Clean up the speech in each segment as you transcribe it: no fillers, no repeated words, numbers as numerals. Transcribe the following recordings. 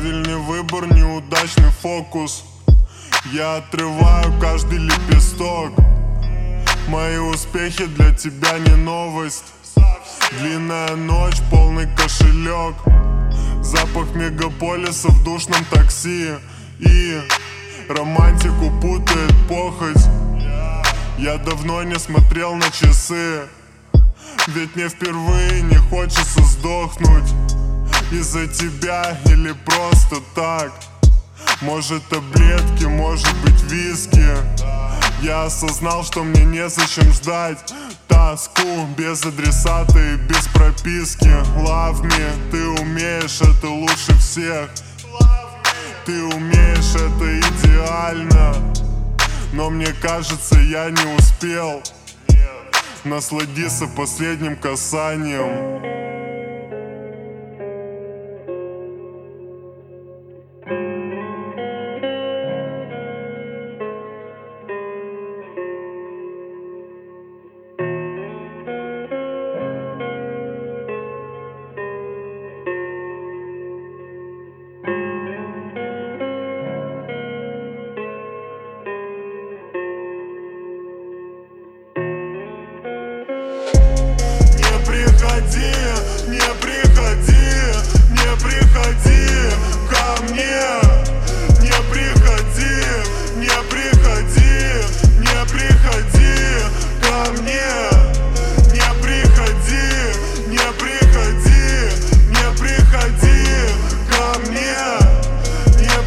Неправильный выбор, неудачный фокус. Я отрываю каждый лепесток. Мои успехи для тебя не новость. Длинная ночь, полный кошелек. Запах мегаполиса в душном такси. И романтику путает похоть. Я давно не смотрел на часы, ведь мне впервые не хочется сдохнуть из-за тебя или просто так. Может таблетки, может быть виски. Я осознал, что мне незачем ждать тоску без адресата и без прописки. Love me, ты умеешь, это лучше всех. Ты умеешь, это идеально. Но мне кажется, я не успел насладиться последним касанием. Не приходи ко мне. Не приходи ко мне. Не приходи ко мне. Не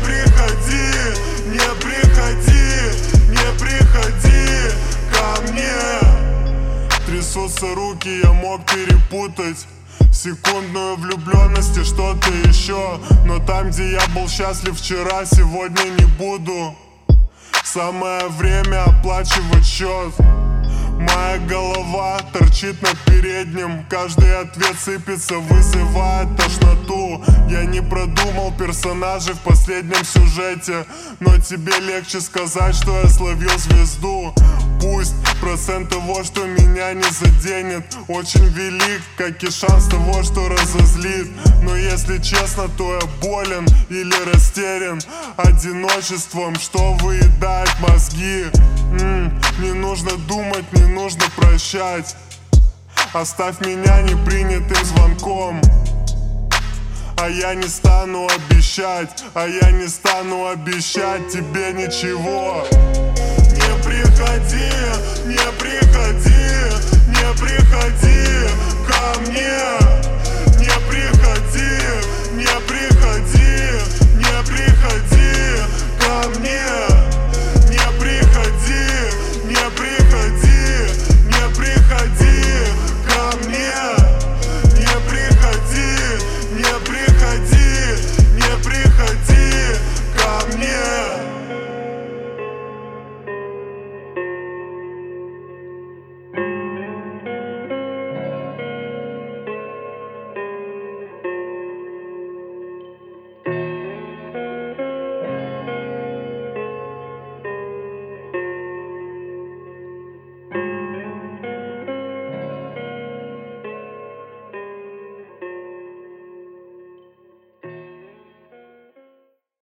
приходи ко мне. Трясутся руки, я мог перепутать секундную влюбленность и что-то еще. Но там, где я был счастлив вчера, сегодня не буду. Самое время оплачивать счет. Моя голова торчит на переднем. Каждый ответ сыпется, вызывает тошноту. Я не продумал персонажей в последнем сюжете, но тебе легче сказать, что я словил звезду. Пусть процент того, что меня не заденет, очень велик, как и шанс того, что разозлит. Но если честно, то я болен или растерян одиночеством, что выедает мозги. Не нужно думать, не нужно прощать. Оставь меня непринятым звонком. А я не стану обещать тебе ничего. Не приходи ко мне.